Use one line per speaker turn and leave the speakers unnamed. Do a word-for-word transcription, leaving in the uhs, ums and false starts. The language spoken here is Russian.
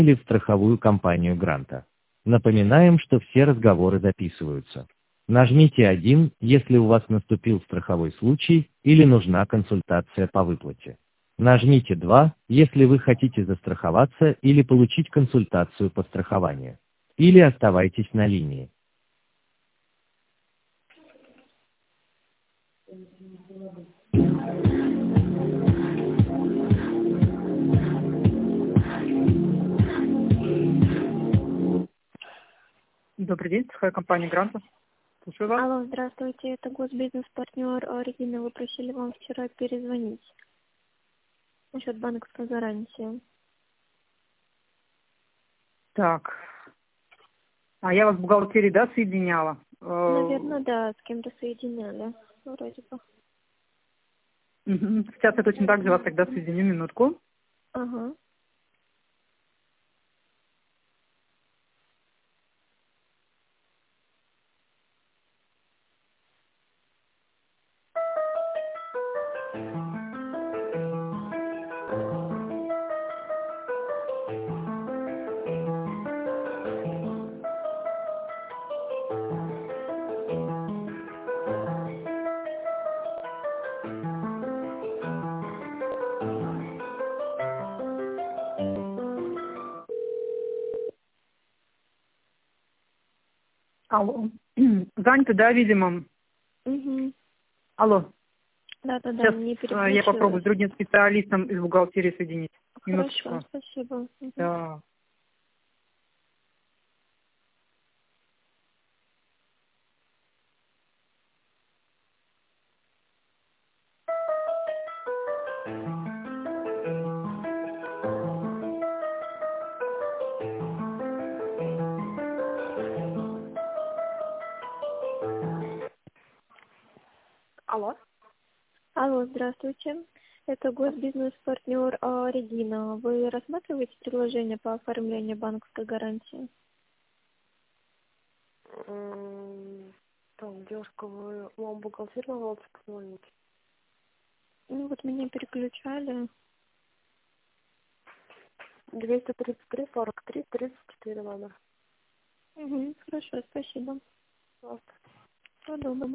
или в страховую компанию гранта. Напоминаем, что все разговоры записываются. Нажмите один, если у вас наступил страховой случай или нужна консультация по выплате. Нажмите два, если вы хотите застраховаться или получить консультацию по страхованию. Или оставайтесь на линии. Добрый день, страховая компания Гранта. Слушаю вас.
Алло, здравствуйте, это госбизнес-партнер а, Регина. Вы просили вам вчера перезвонить насчет банковской гарантии.
Так, а я вас в бухгалтерии, да, соединяла? Э,
Наверное, да, с кем-то соединяли, вроде бы.
мгм. Сейчас я точно так же вас тогда соединю, минутку.
Ага.
Алло. Занято, да, видимо?
Угу.
Алло.
Да-да-да,
Сейчас
не
э, я попробую
переключилась.
с другим специалистом из бухгалтерии соединить.
Хорошо,
Минуточку.
спасибо. Мгм.
Да. Алло.
Алло, здравствуйте. Это госбизнес-партнер а, Регина. Вы рассматриваете предложение по оформлению банковской гарантии?
М, Так, девушка, вы вам бухгалтер могла позвонить?
Ну вот меня переключали.
двести тридцать три сорок три тридцать четыре номер.
Угу. Хорошо, спасибо.
Вот.
Всего доброго.